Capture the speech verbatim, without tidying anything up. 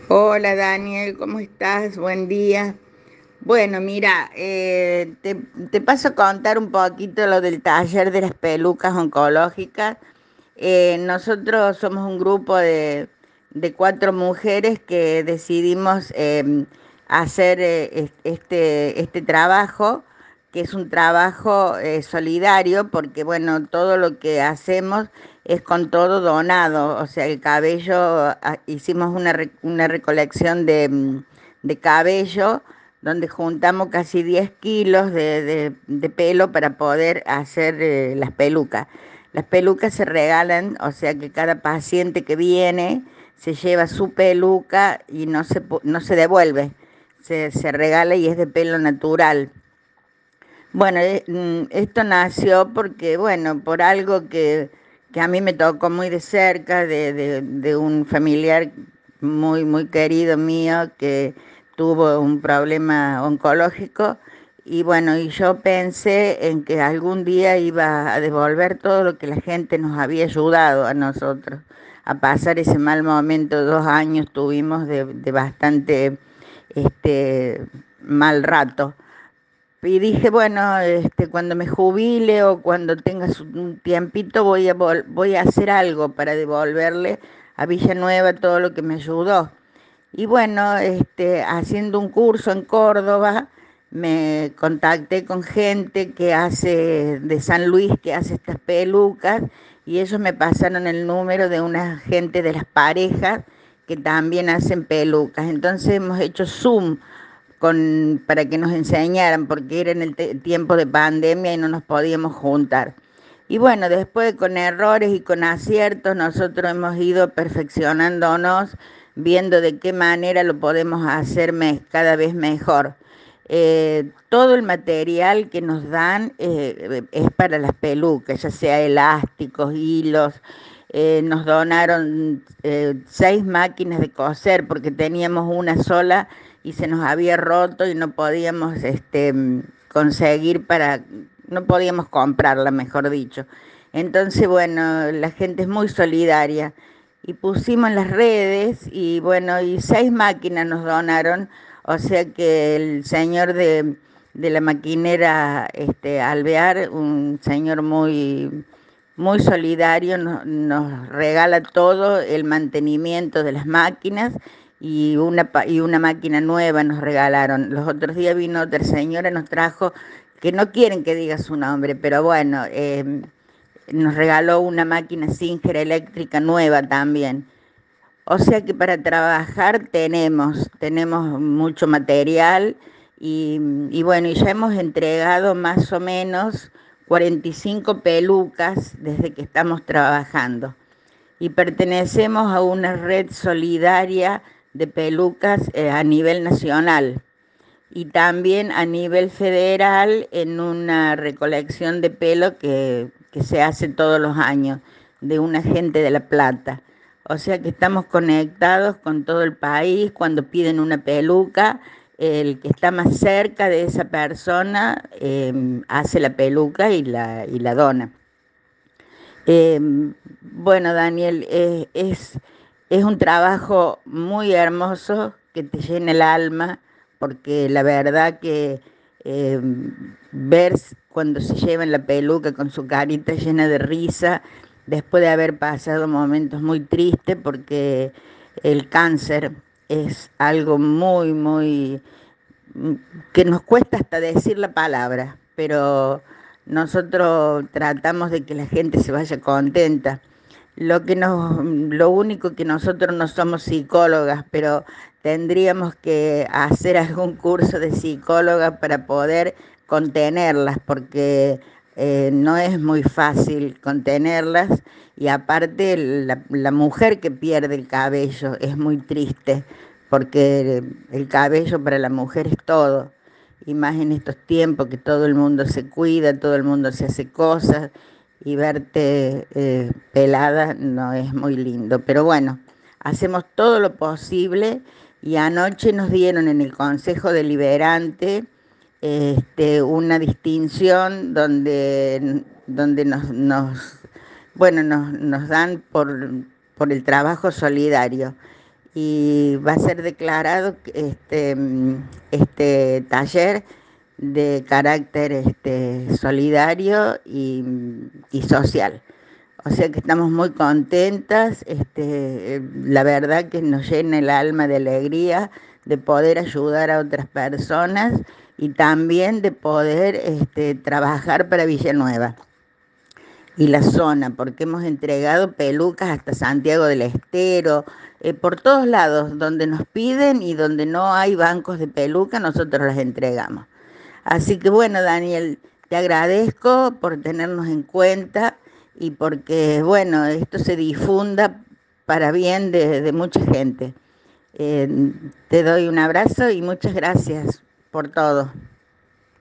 Hola Daniel, ¿cómo estás? Buen día. Bueno, mira, eh, te, te paso a contar un poquito lo del taller de las pelucas oncológicas. Eh, nosotros somos un grupo de, de cuatro mujeres que decidimos em, hacer eh, es- este, este trabajo, que es un trabajo eh, solidario, porque bueno, todo lo que hacemos es con todo donado, o sea, el cabello, ah, hicimos una, re- una recolección de, mm, de cabello donde juntamos casi diez kilos de, de- de pelo para poder hacer eh, las pelucas. Las pelucas se regalan, o sea que cada paciente que viene se lleva su peluca y no se, pu- no se devuelve, se, se regala y es de pelo natural. Bueno, eh, mm, esto nació porque, bueno, por algo que, que a mí me tocó muy de cerca, de, de, de un familiar muy, muy querido mío que tuvo un problema oncológico. Y bueno, y yo pensé en que algún día iba a devolver todo lo que la gente nos había ayudado a nosotros a pasar ese mal momento. Dos años tuvimos de, de bastante este, mal rato. Y dije, bueno, este, cuando me jubile o cuando tenga su- un tiempito voy a, vol- voy a hacer algo para devolverle a Villanueva todo lo que me ayudó. Y bueno, este, haciendo un curso en Córdoba, me contacté con gente que hace, de San Luis, que hace estas pelucas, y ellos me pasaron el número de una gente de las parejas que también hacen pelucas. Entonces hemos hecho Zoom con, para que nos enseñaran, porque era en el te- tiempo de pandemia y no nos podíamos juntar. Y bueno, después con errores y con aciertos, nosotros hemos ido perfeccionándonos, viendo de qué manera lo podemos hacer me- cada vez mejor. Eh, todo el material que nos dan eh, es para las pelucas, ya sea elásticos, hilos. Eh, nos donaron eh, seis máquinas de coser porque teníamos una sola y se nos había roto y no podíamos este, mm, conseguir para, no podíamos comprarla, mejor dicho. Entonces, bueno, la gente es muy solidaria y pusimos en las redes y bueno, y seis máquinas nos donaron, o sea que el señor de, de la maquinera este, Alvear, un señor muy, muy solidario, nos, nos regala todo el mantenimiento de las máquinas y una, pa- y una máquina nueva nos regalaron. Los otros días vino otra señora, nos trajo, que no quieren que diga su nombre, pero bueno, eh, nos regaló una máquina Singer eléctrica nueva también. O sea que para trabajar tenemos, tenemos mucho material y, y bueno, y ya hemos entregado más o menos cuarenta y cinco pelucas desde que estamos trabajando y pertenecemos a una red solidaria de pelucas eh, a nivel nacional y también a nivel federal en una recolección de pelo que, que se hace todos los años de una gente de La Plata. O sea que estamos conectados con todo el país. Cuando piden una peluca, el que está más cerca de esa persona eh, hace la peluca y la, y la dona. Eh, bueno, Daniel, eh, es, es un trabajo muy hermoso que te llena el alma, porque la verdad que eh, ver cuando se llevan la peluca con su carita llena de risa, después de haber pasado momentos muy tristes, porque el cáncer es algo muy, muy mm, que nos cuesta hasta decir la palabra, pero nosotros tratamos de que la gente se vaya contenta. Lo que nos, lo único que nosotros no somos psicólogas, pero tendríamos que hacer algún curso de psicóloga para poder contenerlas, porque eh, no es muy fácil contenerlas y aparte la, la mujer que pierde el cabello es muy triste porque el cabello para la mujer es todo, y más en estos tiempos que todo el mundo se cuida, todo el mundo se hace cosas, y verte eh, pelada no es muy lindo. Pero bueno, hacemos todo lo posible y anoche nos dieron en el Consejo Deliberante este, una distinción donde, donde nos, nos, bueno, nos, nos dan por, por el trabajo solidario y va a ser declarado este, mm, este taller de carácter este, solidario y, y social. O sea que estamos muy contentas, este, la verdad que nos llena el alma de alegría de poder ayudar a otras personas y también de poder este, trabajar para Villanueva y la zona, porque hemos entregado pelucas hasta Santiago del Estero, eh, por todos lados, donde nos piden y donde no hay bancos de peluca, nosotros las entregamos. Así que bueno, Daniel, te agradezco por tenernos en cuenta y porque, bueno, esto se difunda para bien de, de mucha gente. Eh, te doy un abrazo y muchas gracias por todo.